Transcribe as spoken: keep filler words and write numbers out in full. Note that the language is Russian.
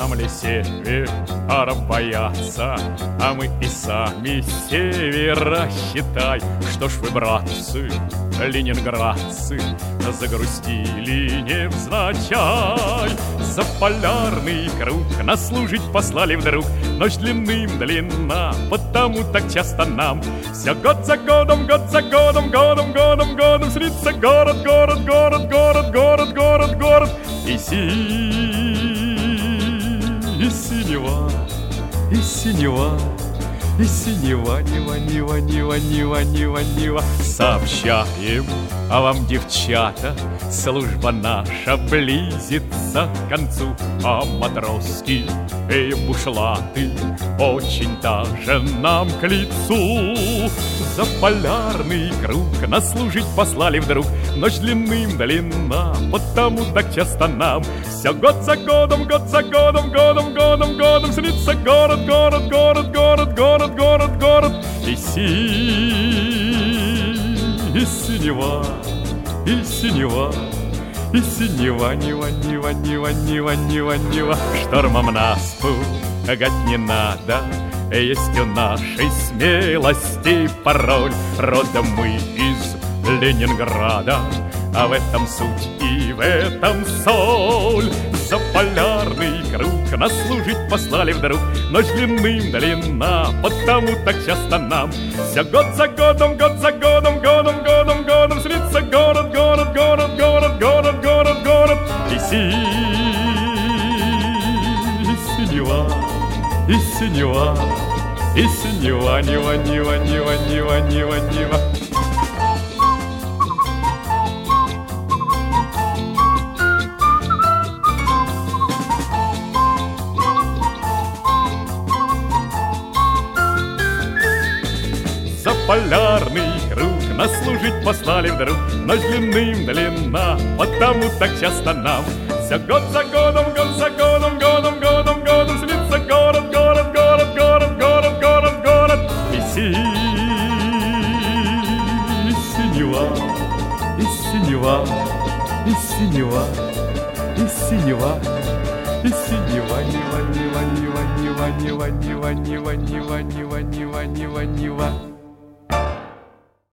нам ли севером бояться, а мы и сами севера, считай. Что ж вы, братцы, ленинградцы, загрустили невзначай. За полярный круг нас служить послали вдруг. Ночь длинным длинна, потому так часто нам все год за годом, год за годом, годом, годом, годом снится город, город, город, город, город, город, город. И си, и синева, и синева, и синева, нева, нева, нева, нева, нева, нева. Сообщаем, а вам, девчата, служба наша близится к концу, а матроски и бушлаты очень даже нам к лицу. За полярный круг нас служить послали вдруг. Ночь длинным длинна, потому так часто нам все год за годом, год за годом, годом, годом, годом снится город, город, город, город, город, город, город. И си, и синева, и синева, и синева, нева, нева, нева, нева, нева, нева. Штормом нас пугать не надо, есть у нашей смелости пароль. Родом мы из Ленинграда, а в этом суть и в этом соль. За полярный круг нас служить послали вдруг. Ночь длинным длинна, потому так часто нам все год за годом, год за годом, годом, годом, годом снится город, город, город, город, город, город, город. И си, и синева, и синева, и синева, нева, нева, нева, нева, нева, нева. За полярный круг нас служить послали вдруг. Ночь длинным длинна, потому так часто нам все год за годом, год за годом, годом, годом, годом снится город, город, город, город, город, город, город. И си, и синева, и синева, и синева, и синева, и синева, нева, нева, нева, нева, нева, нева, нева, нева, нева, нева, нева, нева.